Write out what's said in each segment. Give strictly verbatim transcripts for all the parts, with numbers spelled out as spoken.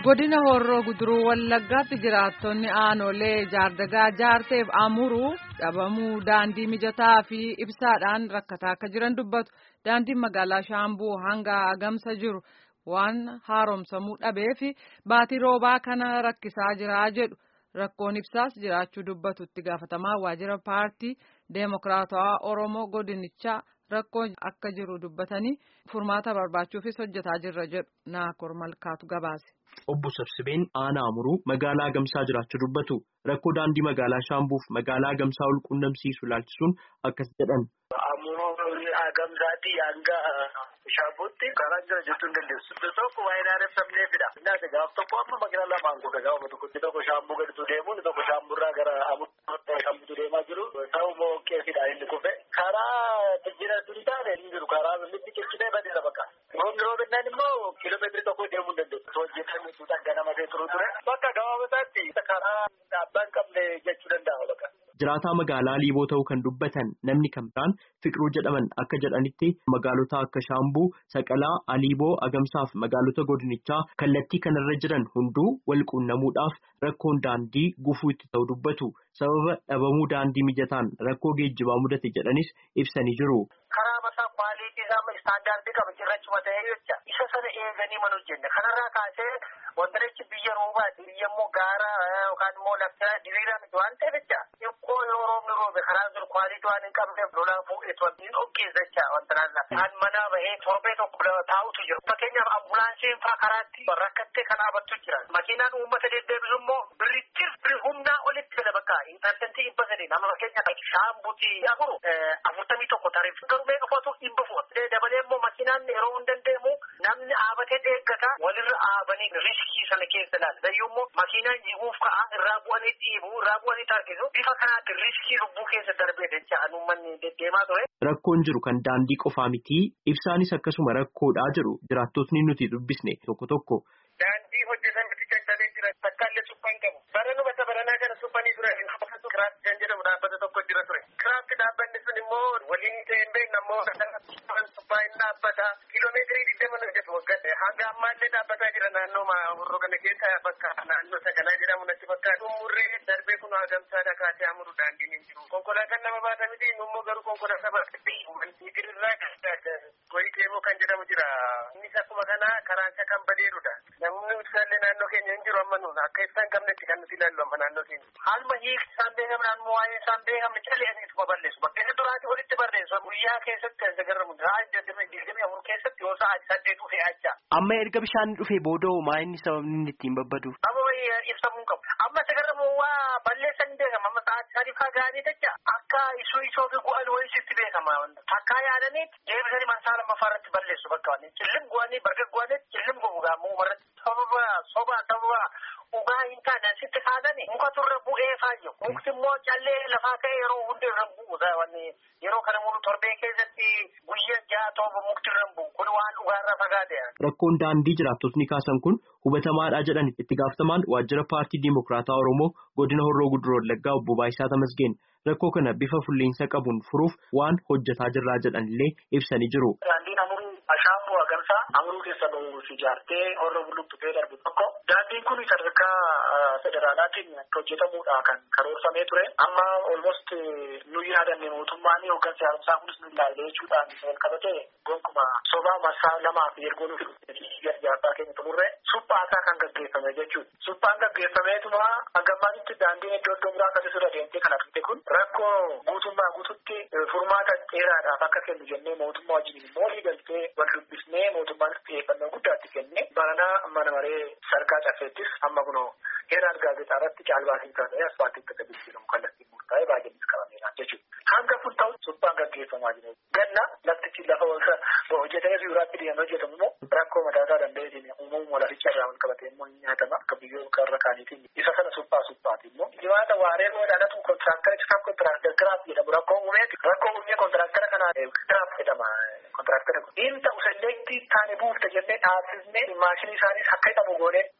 Godina Horroo Guduruu Wallaggaatti jiraattonni aanolee Jaardagaa Jaarteef Amuruu dhabamuu daandii mijataa fi ibsaadhaan rakkataa akka jiran dubbatu. Daandiin magaalaa Shaambuu hanga Agamsa jiru waan haaromsamuu dhabeef baatii roobaa kana rakkisaa jira jedhu. Rakkoon ibsaas jiraachuu dubbatu itti gaafatamaa waajjira paartii Deemokiraatawaa Oromoo Godinichaa rakkoo akka jiru dubbatanii furmaata barbaachuufis hojjetaa jirra jedhu. Naakkor Malkaatu gabaase. Obbo Sabsibeen aanaa Amuruu magaalaa Agamsaa jiraachuu dubbatu. Rakkoo daandii magaalaa Shaambuuf magaalaa Agamsaa wal quunnamsiisu ilaalchisuun akkas jedhan. Amuruu Agamsaatti hanga Shaambuutti karaa jira jechuun dandeessu. Tokko waa'ee naannoo sabneefidha. Innis gaaf tokko amma magaalaa lamaan godha gaafa tokko tokko Shaambuu gaditu deemu tokko Shaamburraa gara Amuruu Shaambuutu deemaa jiru. Ta'u moo keefidha inni kufe. Karaa jijjiirraa tun taane hin jiru karaa bilisii qilxinee badeera bakka. Roobni roobinaan immoo kiiloomeetirii tokko deemuu dandeessu. Hojjetamee tuutaan ganama ta'e turu ture. Bakka gabaabataatti karaa dhaabbaan qabne jechuu danda'a bakka. Jiraataa magaalaa Liiboo ta'uu kan dubbatan namni kam ta'an Fiqiruu jedhaman akka jedhanitti magaalota akka Shaambuu, Saqalaa, Aliiboo, Agamsaa fi magaalota Godinichaa kallattii kanarra jiran hunduu wal quunnamuudhaaf rakkoon daandii gufuu itti ta'u dubbatu. Sababa dhabamuu daandii mijataan rakkoo geejjibaa mudate jedhanis ibsanii jiru. Karaa masaa kwaaliitii isaa istaandaardii qaba cirrachuma ta'ee jecha isa sana eeganii mana hojjenne kanarraa kaasee wantichi biyya roobaati biyya immoo gaara yookaan immoo laftiraa diriiraa miti waan ta'eef jecha xiqqoo yoo roobni roobe karaa sun kwaaliitii waan hin qabneef lolaa fuudhetu wantiin okkeessa jecha wantiraan kan manaa bahee torbee tokko taa'utu jira. Fakkeenyaaf ambulaansiin fa'aa karaatti rakkattee kan dhaabattu jira. Makiinaan uummata deddeebisu immoo birrichir birri humnaa olitti fedha bakka intartentii dhibba sadii nama fakkeenyaaf Shaambuuti afuru afurtamii tokko tariif garuu meeqa fotu dhibba fuudhee dabalee immoo makiinaan yeroo hin dandeemu namni dhaabatee eeggata walirra dhaabanii riskii sana keessa ilaala. Dayyuu immoo makiinaan jiguuf ka'a irraa bu'anii dhiibu irraa bu'anii taasisu bifa kanaatti riskii lubbuu keessa darbee dacha'an uummanni deddeemaa ture. Rakkoon jiru kan daandii qofaa miti ibsaanis akkasuma rakkoodhaa jiru jiraattotni nuti dubbisne tokko tokko. Daandii hojjetan miti caccabee jira takkaallee suphan qabu. Baranuma isa baranaa kana suphanii ture kiraafti kan jedhamu dhaabbata tokko jira ture. Kiraafti dhaabbanni sun immoo waliin ta'een beekna immoo suphaa hin dhaabbata kiiloomeetirii digdama nu jedhu waggaa hanga ammaallee dhaabbataa jira naannoo Horroo kana keessa bakka naannoo Sagalaa jedhamu natti fakkaatu. Umurree darbee kun Agamsaadha kaasee Amuruu daandiin hin jiru. Konkolaataan nama baata miti immoo garuu konkolaataa baatee wantiitirraa goyiteemoo kan jedhamu jira. Innis akkuma kana karaansa kan badeerudha. Namni ibsaallee naannoo keenya hin jiru amma nuun akka ibsaan qabnetti kan nuti ilaallu amma naannoo keenya. Haaluma hiikti isaan beekamu naannoo waa'ee isaan beekamne calleeniitu baballeessu. Bakkeessa duraati walitti barreessu. Guyyaa keessatti kan sagarramu haa digdamii digdamii afur keessatti yoo sa'a saddeet dhufee acha. Amma erga bishaan dhufee booda maa inni sababni inni ittiin babbadu? Amma ibsamuu qabu. Amma sagarramu waa balleessan hin beekama. Amma sa'a sadii faa gaanii jecha akka isuu isoo fi gu'an wayii sitti beekama. Takkaa yaadaniiti deebisanii marsaa lammaffaa irratti balleessu bakka wani. Cillim gu'anii barga gu'anii cillim gu'u gaamuu marratti. Sababa soba sababa dhugaa hin taane asitti kaadani muka turre bu'ee faayyo. Mukti immoo callee lafaa ka'ee yeroo hundi irra bu'u wanni yeroo kana mulu torbee keessatti guyyaa ja'a tooba mukti irra bu'u kun waan dhugaarraa fagaate. Rakkoon daandii jiraattotni kaasan kun hubatamaadha jedhan itti gaafatamaan waajjira paartii Dimokiraataa Oromoo godina Horroo Guduruu Wallaggaa obbo Baayisaa Tamasgeen rakkoo kana bifa fulleensa qabuun furuuf waan hojjetaa jirraa jedhan illee ibsanii jiru. Daandiin Amuruu Shaambuu Agamsaa Amuruu keessa bahuuf ijaartee Horroo Bulluqxutee darbu tokko daandiin kun sadarkaa federaalaatiin hojjetamuudha kan karoorfamee ture. Amma almost nu yaadanne mootummaan yookaan siyaasaan kunis nu ilaalle jechuudhaan wal qabate gonkumaa sobaa marsaa lamaa fi ergoo nuuf ijaarsaa keenya xumurre suphaasaa kan gaggeeffame jechuudha. Suphaan gaggeeffameetuma hagammaanitti daandiin iddoo iddoo biraa akkasii irra deemtee kan argite kun rakkoo guutummaa guututti furmaata dheeraadhaaf akka kennu jennee mootummaa wajjin immoo galtee wal dubbisnee mootummaanis xiyyeeffannoo guddaatti kenne baranaa mana maree sarkaa caffeettis amma kunoo heeraan gaazexaa irratti caalbaasiin taasise asfaaltii akka jijjiiramu kallattiin murtaa'ee baay'eenis qabameera jechuudha. Hanga kun ta'u suphaan gaggeeffamaa jira. Ganna laftichi lafa hojjetamee biyyoolaatti deemee hojjetamu immoo rakkoo mataasaa danda'eetiin uumamuu laficha irraa wal qabatee immoo ni nyaatama akka biyyoota irra kaaniitiin isa sana suphaa suphaati immoo dhibaata waaree godhaadhatu kontiraaktara citaaf kontiraaktara giraaf jedhamu rakkoo uumeeti rakkoo uumee kontiraaktara kanaa giraaf jedhama kontiraaktara kun inni ta'u selleektii taane buufta jennee dhaabsisnee maashinii isaaniis akka hidhamu goonee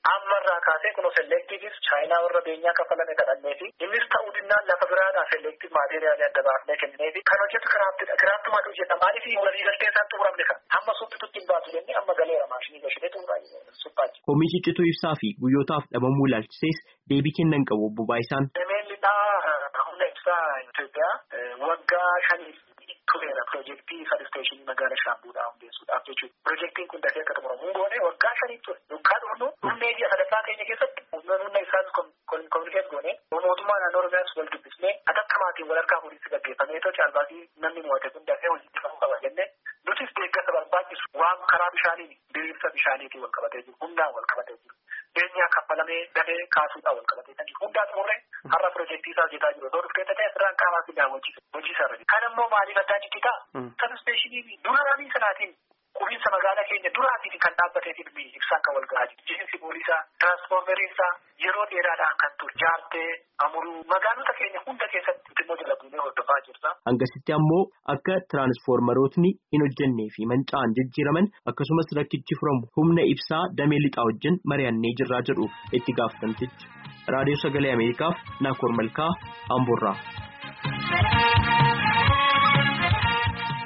ammarraa kaasee kun selectiivis chaayinaa warra beenyaa kafalame kadhannee fi innis ta'uu dinnaan lafa biraadhaa selective maateeriyaalii adda baafnee kennee fi kan hojjetu kiraaftidha. Kiraaftumaatu hojjeta maaliif walii galtee isaan xumuramne kan amma suphitutti hin baatu jennee amma galeera maashinii gashinee xumuraa suphaachi. Komii ciccituu ibsaa fi guyyootaaf dhabamuu ilaalchisees deebii kennan qabu obbo Baayisaan. Humna ibsaa Itoophiyaa waggaa shaniif tureera piroojeektii sabsteeshinii magaalaa Shaambuudhaa hundeessuudhaaf jechuudha. Piroojeektiin kun dafee akka xumuramu hundoone waggaa shaniif ture. Dukkaa dhufnu humna ijaa sadaffaa keenya keessatti humna isaas kominikeet goone mootummaa naannoo Oromiyaas wal dubbisnee atakkamaatiin wal harkaa fuudhinsi gaggeeffamee too caalbaasii namni mo'ate kun dafee hojjetamuu qaba jennee nutis deeggarsa barbaachisu waan karaa bishaaniin diriirsa bishaaniitiin wal qabatee jiru humnaan wal qabatee jiru. Beenyaa kaffalamee dafee kaasuudhaan wal qabatee kan jiru hundaa xumurree har'a piroojeektii isaa hojjetaa jiru. Otoo dhuftee ta'ee asirraan qaamaa fi daawwachiisa hojii isaa irratti. Kan immoo maaliif addaa jittitaa? Sabsteeshinii duraanii sanaatiin qubiinsa magaalaa keenya duraatiin kan dhaabbateetiin ibsaan kan wal gahaa jiru. Jiinsi boolisaa, tiraansfoormeriinsaa yeroo dheeraadhaan kan ture jaartee amuruu magaalota keenya hunda keessatti immoo jalabunee hordofaa jirta. Hangasitti ammoo akka tiraansfoormerootni hin hojjennee fi manca'an jijjiiraman akkasumas rakkichi furamu humna ibsaa damee lixaa wajjin mari'annee jirraa jedhu itti gaafatamtichi. Raadiyoo Sagalee Ameerikaaf Naakoor Malkaa Amboorraa.